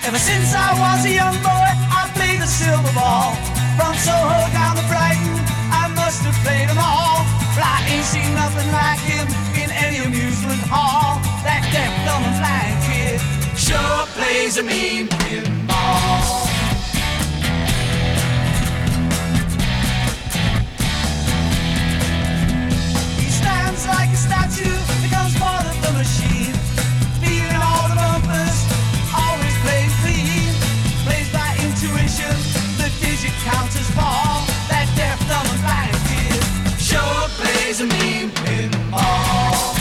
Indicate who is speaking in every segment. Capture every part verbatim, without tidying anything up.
Speaker 1: Ever since I was a young boy, I played the silver ball. From Soho down to Brighton, I must have played them all. But I ain't seen nothing like him in any amusement hall. That deaf, dumb and blind kid sure plays a mean pinball. He stands like a statue, becomes part of the machine, feeling all the bumpers, always playing clean. Plays by intuition, the digit counters fall. That deaf, dumb and blind kid sure plays a mean pinball.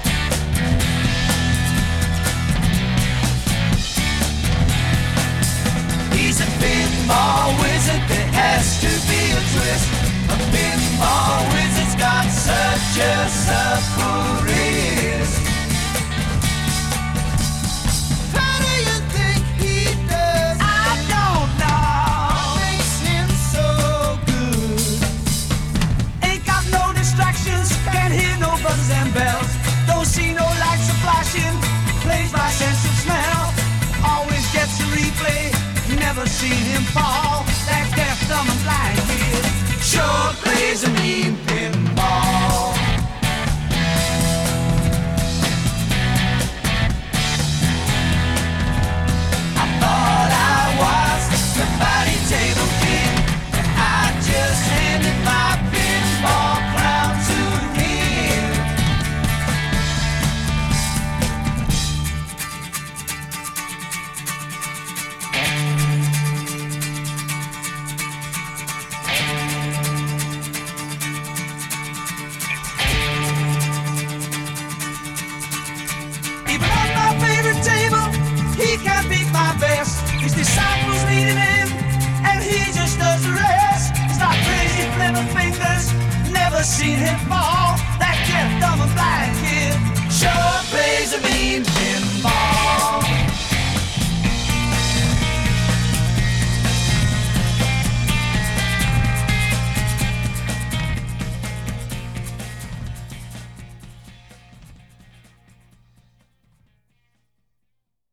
Speaker 1: He's a pinball wizard, there has to be a twist. A pinball wizard's got such a supple wrist. How do you think he does? I don't know. What makes him so good? Ain't got no distractions, can't hear no buzzers and bells. Don't see no lights are flashing, plays by sense of smell. Always gets a replay, never seen him fall. That deaf, dumb and blind kid sure plays a mean pinball. I thought I was the body table king, and I just handed my pinball crown to him. Even on my favorite table, he can't beat my best. His disciples needed him, and he just does the rest. He's not crazy, clever fingers, never seen him fall.